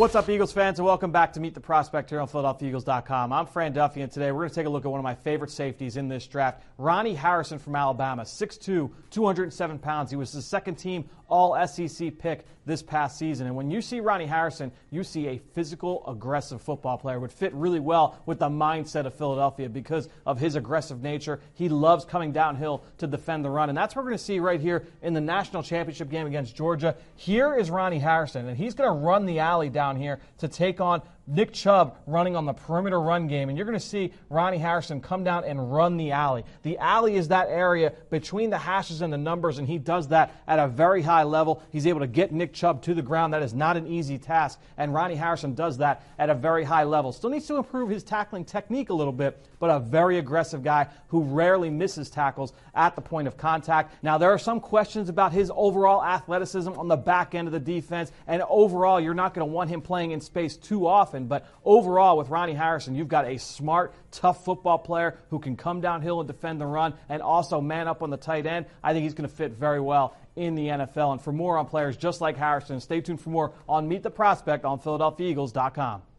What's up, Eagles fans, and welcome back to Meet the Prospect here on PhiladelphiaEagles.com. I'm Fran Duffy, and today we're going to take a look at one of my favorite safeties in this draft, Ronnie Harrison from Alabama, 6'2", 207 pounds. He was the second-team All-SEC pick this past season. And when you see Ronnie Harrison, you see a physical, aggressive football player. Would fit really well with the mindset of Philadelphia because of his aggressive nature. He loves coming downhill to defend the run, and that's what we're going to see right here in the national championship game against Georgia. Here is Ronnie Harrison, and he's going to run the alley down here to take on Nick Chubb running on the perimeter run game, and you're going to see Ronnie Harrison come down and run the alley. The alley is that area between the hashes and the numbers, and he does that at a very high level. He's able to get Nick Chubb to the ground. That is not an easy task, and Ronnie Harrison does that at a very high level. Still needs to improve his tackling technique a little bit, but a very aggressive guy who rarely misses tackles at the point of contact. Now, there are some questions about his overall athleticism on the back end of the defense, and overall, you're not going to want him playing in space too often. But overall, with Ronnie Harrison, you've got a smart, tough football player who can come downhill and defend the run and also man up on the tight end. I think he's going to fit very well in the NFL. And for more on players just like Harrison, stay tuned for more on Meet the Prospect on PhiladelphiaEagles.com.